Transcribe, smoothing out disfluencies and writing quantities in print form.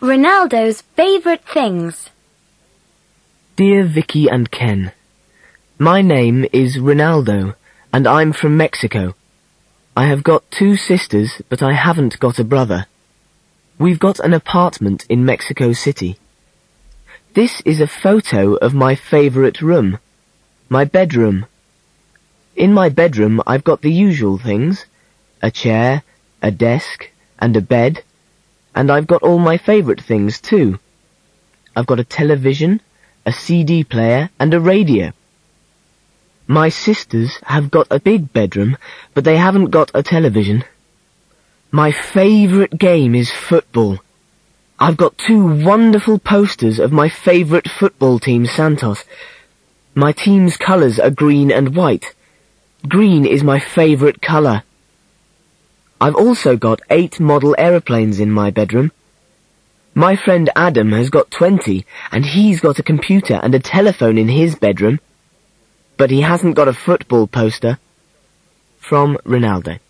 Ronaldo's favourite things. Dear Vicky and Ken, my name is Ronaldo, and I'm from Mexico. I have got 2 sisters, but I haven't got a brother. We've got an apartment in Mexico City. This is a photo of my favourite room, my bedroom. In my bedroom I've got the usual things, a chair, a desk, and a bed, and I've got all my favourite things too. I've got a television, a CD player, and a radio. My sisters have got a big bedroom, but they haven't got a television. My favourite game is football. I've got 2 wonderful posters of my favourite football team, Santos. My team's colours are green and white. Green is my favourite colour. I've also got 8 model aeroplanes in my bedroom. My friend Adam has got 20, and he's got a computer and a telephone in his bedroom. But he hasn't got a football poster. From Ronaldo.